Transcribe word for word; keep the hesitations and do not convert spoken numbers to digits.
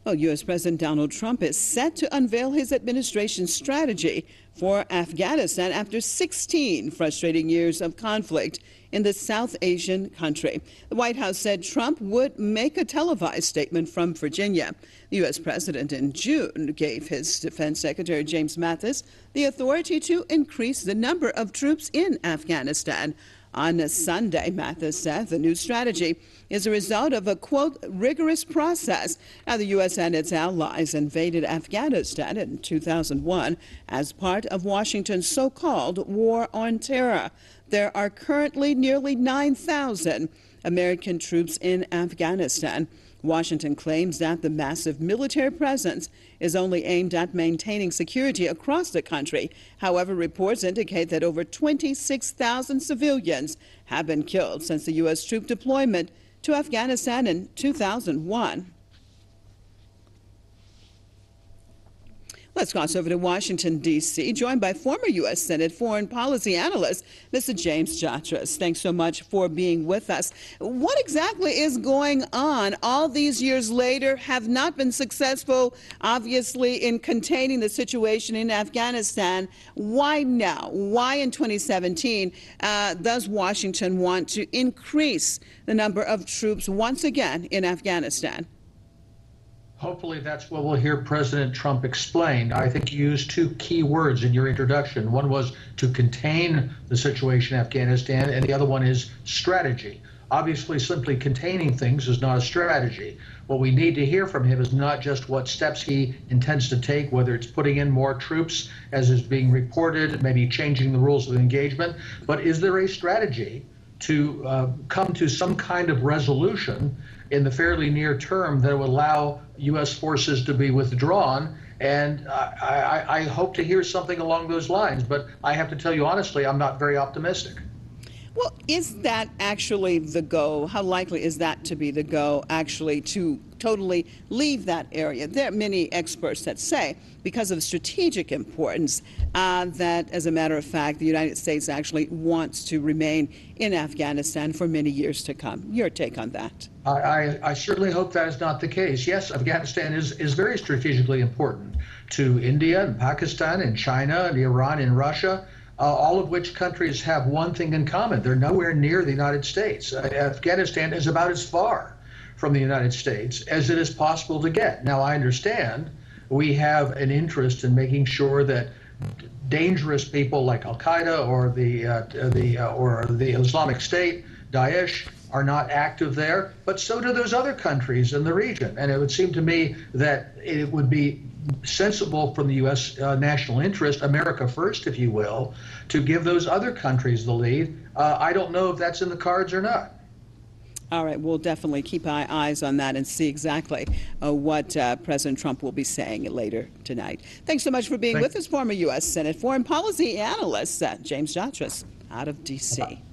Well, U S. President Donald Trump is set to unveil his administration's strategy for Afghanistan after sixteen frustrating years of conflict in the South Asian country. The White House said Trump would make a televised statement from Virginia. The U S president in June gave his Defense Secretary James Mattis the authority to increase the number of troops in Afghanistan. On Sunday, Mattis said the new strategy is a result of a, quote, rigorous process. Now, the U S and its allies invaded Afghanistan in two thousand one as part of Washington's so-called war on terror. There are currently nearly nine thousand American troops in Afghanistan. Washington claims that the massive military presence is only aimed at maintaining security across the country. However, reports indicate that over twenty-six thousand civilians have been killed since the U S troop deployment to Afghanistan in two thousand one. Let's cross over to Washington, D C, joined by former U S. Senate foreign policy analyst, Mister James Jatras. Thanks so much for being with us. What exactly is going on all these years later? Have not been successful, obviously, in containing the situation in Afghanistan. Why now? Why in twenty seventeen uh, does Washington want to increase the number of troops once again in Afghanistan? Hopefully that's what we'll hear President Trump explain. I think you used two key words in your introduction. One was to contain the situation in Afghanistan, and the other one is strategy. Obviously, simply containing things is not a strategy. What we need to hear from him is not just what steps he intends to take, whether it's putting in more troops, as is being reported, maybe changing the rules of engagement, but is there a strategy to uh, come to some kind of resolution in the fairly near term that would allow U S forces to be withdrawn? And I, I, I hope to hear something along those lines, but I have to tell you honestly, I'm not very optimistic. Well, is that actually the go? How likely is that to be the go, actually, to totally leave that area? There are many experts that say, because of strategic importance, uh, that, as a matter of fact, the United States actually wants to remain in Afghanistan for many years to come. Your take on that? I, I, I certainly hope that is not the case. Yes, Afghanistan is, is very strategically important to India and Pakistan and China and Iran and Russia. Uh, all of which countries have one thing in common. They're nowhere near the United States. Uh, Afghanistan is about as far from the United States as it is possible to get. Now, I understand we have an interest in making sure that dangerous people like Al-Qaeda or the, uh, the, uh, or the Islamic State, Daesh, are not active there, but so do those other countries in the region. And it would seem to me that it would be sensible from the U S uh, national interest, America first, if you will, to give those other countries the lead. Uh, I don't know if that's in the cards or not. All right, we'll definitely keep our eyes on that and see exactly uh, what uh, President Trump will be saying later tonight. Thanks so much for being Thank with us, former U S. Senate foreign policy analyst uh, James Jatras out of D C. Bye-bye.